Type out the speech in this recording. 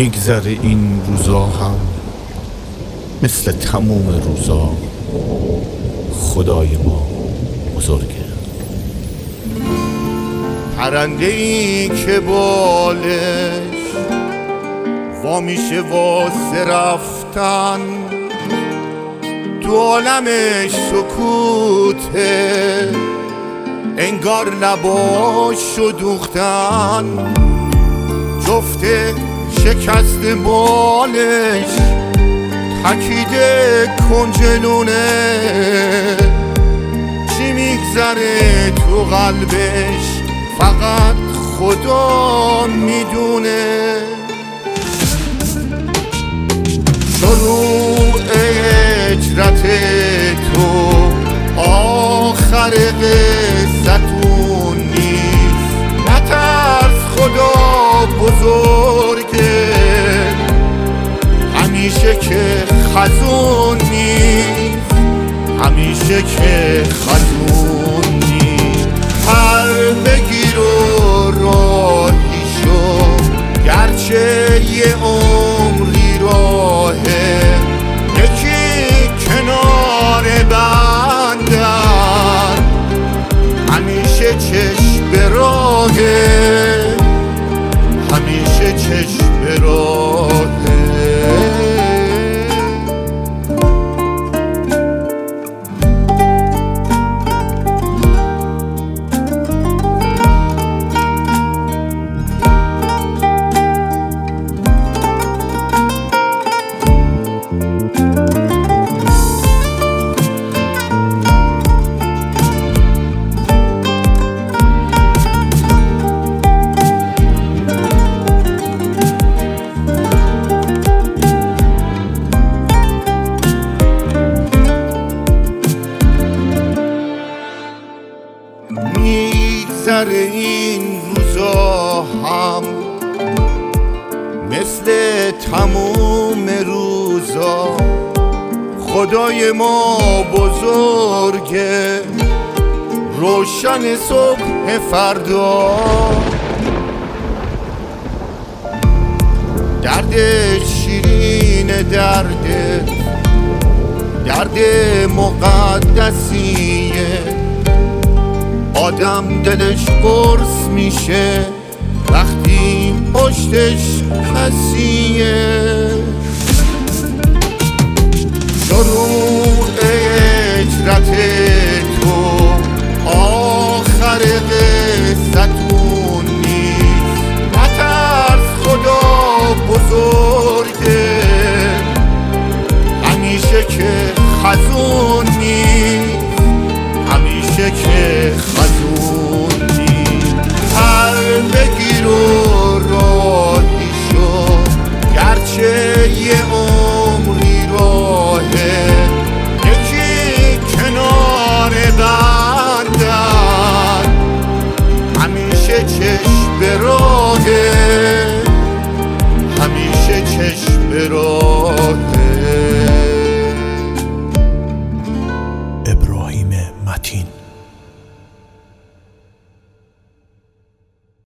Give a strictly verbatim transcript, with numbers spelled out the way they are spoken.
میگذره این روزا هم مثل تموم روزا. خدای ما بزرگه. پرنده ای که بالش وا میشه واسه رفتن، تو عالمش سکوته، انگار لباشو دوختن. جفته شکست بالش تکیده کنجلونه، چی میگذره تو قلبش فقط خدا میدونه. شروع هجرت تو آخر قصتون نیست، نترس خدا بزرگه، همیشه که خزون نیست، همیشه که خزون نیست. پر بگیر و راهی شو، گرچه یه عمری راهه، یکی کنار بندن همیشه چشم به راهه، همیشه چشم به راهه. میگذره این روزا هم مثل تموم روزا. خدای ما بزرگه، روشن صبح فردا. درد شیرین درد درد مقدسیه، آدم دلش قرص میشه وقتی پشتش کسیه. شروع هجرت تو آخر قصتون نیست، نترس خدا بزرگه، همیشه که خزون نیست، همیشه که خزون نیست. پر بگیر و راهی شو، گرچه یه عمری راهه، یکی کنار بندن همیشه چشم به راهه، همیشه چشم به راهه.